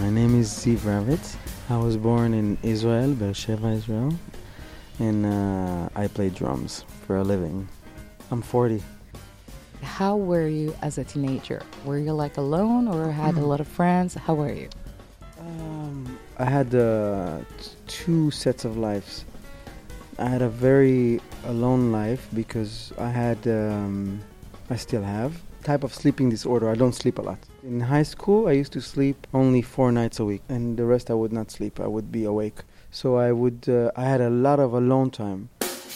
My name is Ziv Ravitz. I was born in Israel, Beersheba, Israel, and I play drums for a living. I'm 40. How were you as a teenager? Were you like alone or had a lot of friends? How were you? I had two sets of lives. I had a very alone life because I still have type of sleeping disorder. I don't sleep a lot. In high school, I used to sleep only 4 nights a week, and the rest I would not sleep. I would be awake. So I had a lot of alone time.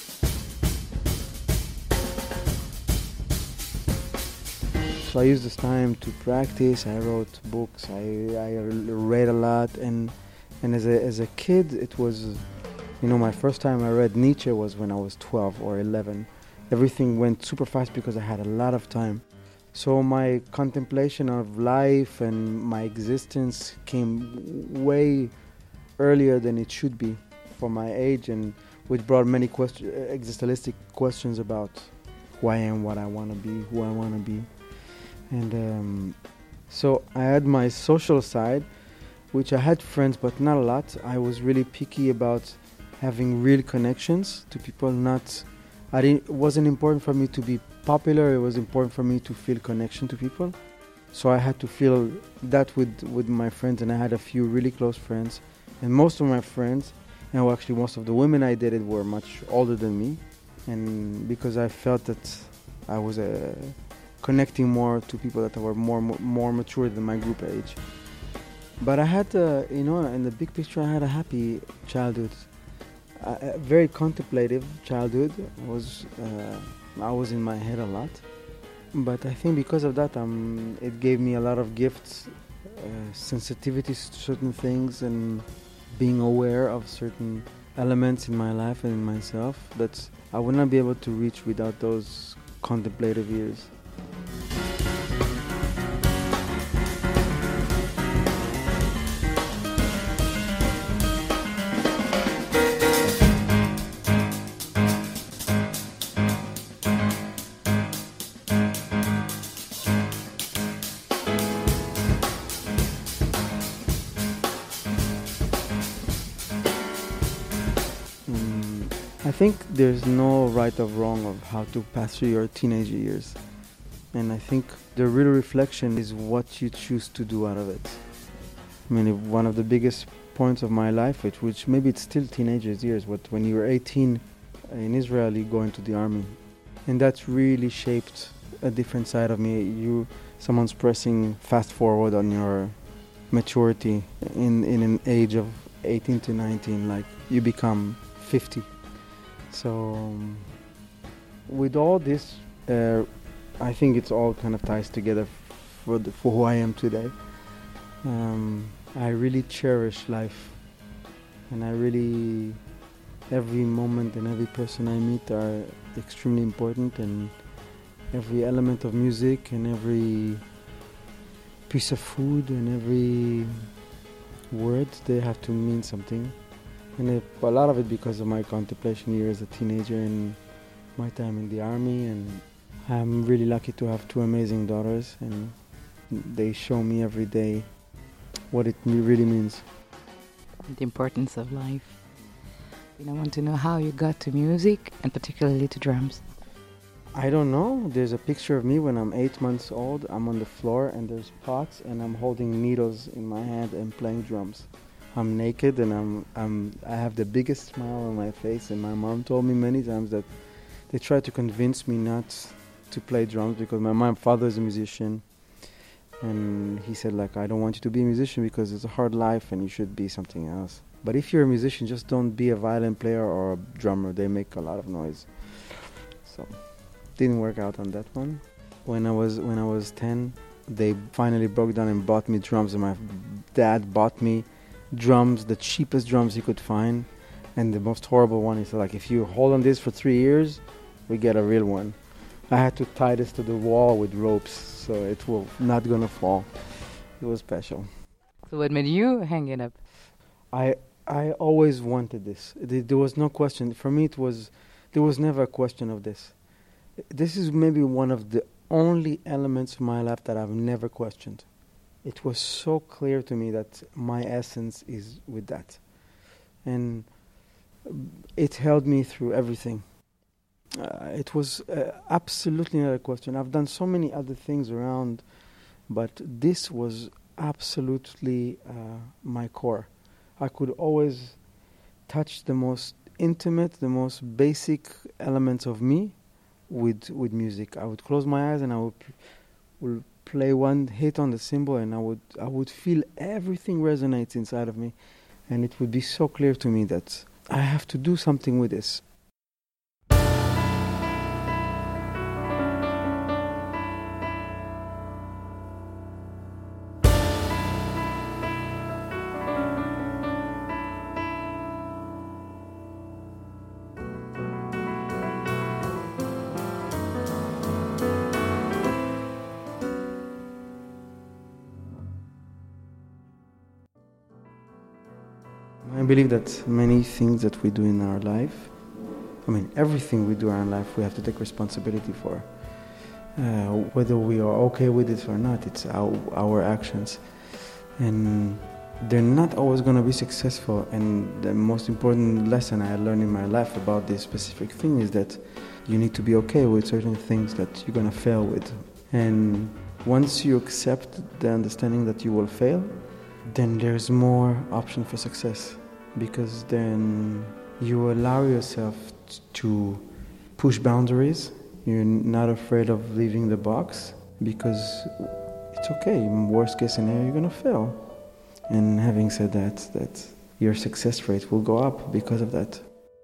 So I used this time to practice. I wrote books. I read a lot, and as a kid, it was, my first time I read Nietzsche was when I was 12 or 11. Everything went super fast because I had a lot of time. So my contemplation of life and my existence came way earlier than it should be for my age, and which brought many existentialistic questions about who I am, what I want to be, who I want to be. And so I had my social side, which I had friends, but not a lot. I was really picky about having real connections to people. It wasn't important for me to be popular. It was important for me to feel connection to people. So I had to feel that with my friends, and I had a few really close friends. And most of my friends, and actually most of the women I dated were much older than me. And because I felt that I was connecting more to people that were more mature than my group age. But I had, in the big picture, I had a happy childhood. A very contemplative childhood. I was in my head a lot. But I think because of that, it gave me a lot of gifts, sensitivities to certain things, and being aware of certain elements in my life and in myself that I would not be able to reach without those contemplative years. I think there's no right or wrong of how to pass through your teenage years. And I think the real reflection is what you choose to do out of it. I mean, one of the biggest points of my life, which maybe it's still teenagers' years, but when you were 18 in Israel, you go into the army. And that's really shaped a different side of me. Someone's pressing fast forward on your maturity in an age of 18 to 19, like you become 50. So with all this, I think it's all kind of ties together for who I am today. I really cherish life, and every moment and every person I meet are extremely important, and every element of music and every piece of food and every word, they have to mean something. And a lot of it because of my contemplation years as a teenager and my time in the army. And I'm really lucky to have two amazing daughters, and they show me every day what it really means. The importance of life. I want to know how you got to music, and particularly to drums. I don't know. There's a picture of me when I'm 8 months old. I'm on the floor and there's pots, and I'm holding needles in my hand and playing drums. I'm naked, and I have the biggest smile on my face, and my mom told me many times that they tried to convince me not to play drums because my father is a musician, and he said, like, I don't want you to be a musician because it's a hard life and you should be something else. But if you're a musician, just don't be a violin player or a drummer. They make a lot of noise. So didn't work out on that one. When I was 10, they finally broke down and bought me drums, and my dad bought me drums, the cheapest drums he could find, and the most horrible one. He said, like, if you hold on this for 3 years, we get a real one. I had to tie this to the wall with ropes, so it will not gonna fall. It was special. So what made you hang it up? I always wanted this. There was no question. For me, there was never a question of this. This is maybe one of the only elements of my life that I've never questioned. it was so clear to me that my essence is with that. And it held me through everything. It was absolutely not a question. I've done so many other things around, but this was absolutely my core. I could always touch the most intimate, the most basic elements of me with music. I would close my eyes and I would play one hit on the cymbal, and I would feel everything resonates inside of me, and it would be so clear to me that I have to do something with this. I believe that many things that we do in our life, everything we do in our life, we have to take responsibility for. Whether we are okay with it or not, it's our actions. And they're not always going to be successful. And the most important lesson I learned in my life about this specific thing is that you need to be okay with certain things that you're going to fail with. And once you accept the understanding that you will fail, then there's more option for success, because then you allow yourself to push boundaries. You're not afraid of leaving the box, because it's okay. In worst case scenario, you're going to fail. And having said that your success rate will go up because of that.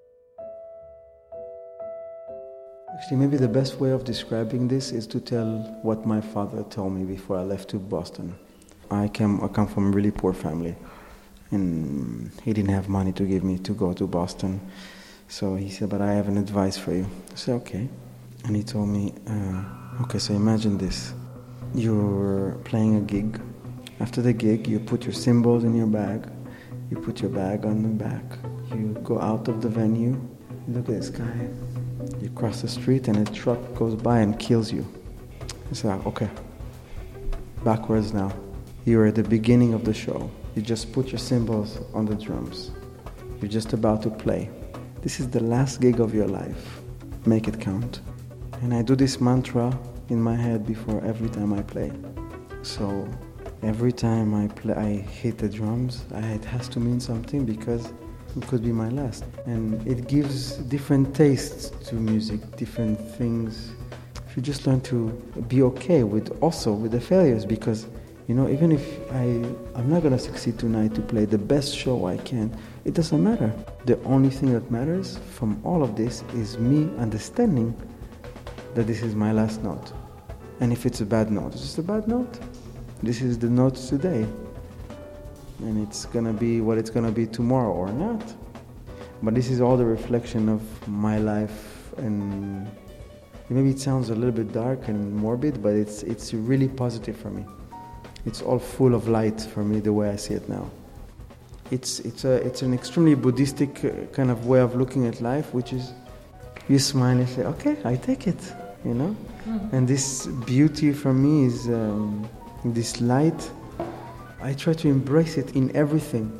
Actually, maybe the best way of describing this is to tell what my father told me before I left to Boston. I come from a really poor family, and he didn't have money to give me to go to Boston. So he said, but I have an advice for you. I said, okay. And he told me, okay, so imagine this. You're playing a gig. After the gig, you put your cymbals in your bag. You put your bag on the back. You go out of the venue. You look at the sky. You cross the street and a truck goes by and kills you. I said, okay. Backwards now. You're at the beginning of the show. You just put your cymbals on the drums. You're just about to play. This is the last gig of your life. Make it count. And I do this mantra in my head before every time I play. So every time I hit the drums, it has to mean something, because it could be my last. And it gives different tastes to music, different things. If you just learn to be okay with the failures, because even if I'm not going to succeed tonight to play the best show I can, it doesn't matter. The only thing that matters from all of this is me understanding that this is my last note. And if it's a bad note, it's just a bad note. This is the note today. And it's going to be what it's going to be tomorrow or not. But this is all the reflection of my life, and maybe it sounds a little bit dark and morbid, but it's really positive for me. It's all full of light for me, the way I see it now. It's an extremely Buddhistic kind of way of looking at life, which is you smile and say, okay, I take it, Mm-hmm. And this beauty for me is this light. I try to embrace it in everything.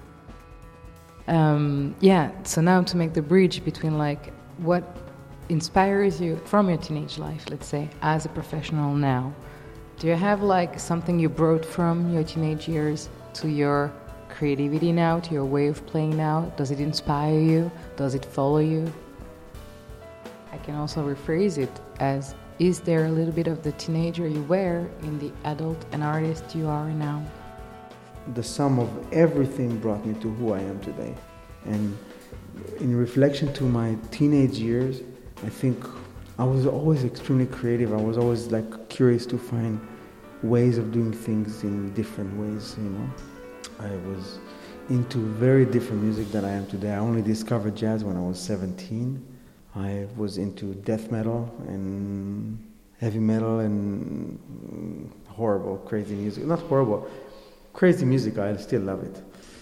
So now to make the bridge between what inspires you from your teenage life, let's say, as a professional now. Do you have something you brought from your teenage years to your creativity now, to your way of playing now? Does it inspire you? Does it follow you? I can also rephrase it as, is there a little bit of the teenager you were in the adult and artist you are now? The sum of everything brought me to who I am today. And in reflection to my teenage years, I think I was always extremely creative. I was always curious to find ways of doing things in different ways, I was into very different music than I am today. I only discovered jazz when I was 17. I was into death metal and heavy metal and horrible, crazy music. Not horrible, crazy music. I still love it.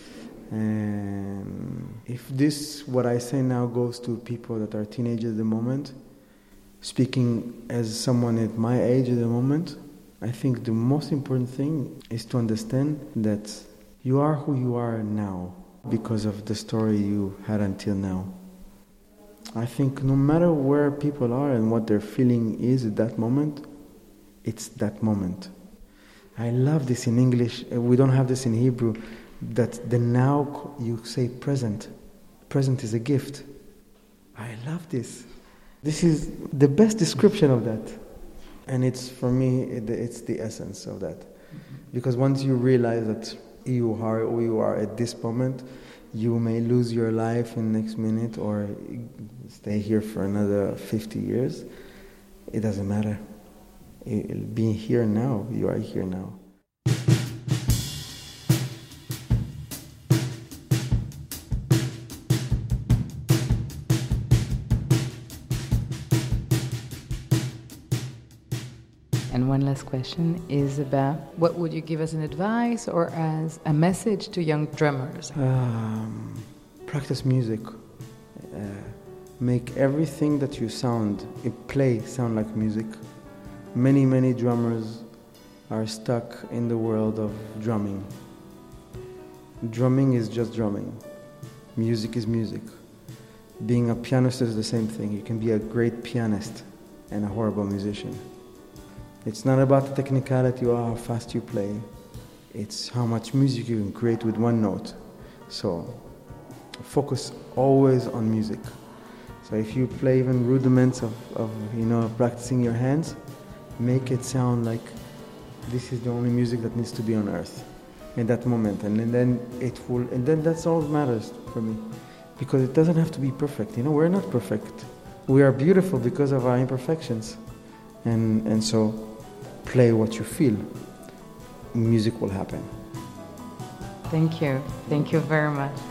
And if what I say now goes to people that are teenagers at the moment, speaking as someone at my age at the moment, I think the most important thing is to understand that you are who you are now because of the story you had until now. I think no matter where people are and what their feeling is at that moment, it's that moment. I love this in English. We don't have this in Hebrew. That the now you say present. Present is a gift. I love this. This is the best description of that. And it's, for me, it's the essence of that. Because once you realize that you are who you are at this moment, you may lose your life in the next minute or stay here for another 50 years. It doesn't matter. Being here now, you are here now. And one last question is about what would you give as an advice or as a message to young drummers? Practice music. Make everything that you play sound like music. Many drummers are stuck in the world of drumming. Drumming is just drumming. Music is music. Being a pianist is the same thing. You can be a great pianist and a horrible musician. It's not about the technicality or how fast you play. It's how much music you can create with one note. So focus always on music. So if you play even rudiments of practicing your hands, make it sound like this is the only music that needs to be on earth in that moment. And then that's all that matters for me. Because it doesn't have to be perfect. We're not perfect. We are beautiful because of our imperfections. And so play what you feel. Music will happen. Thank you. Thank you very much.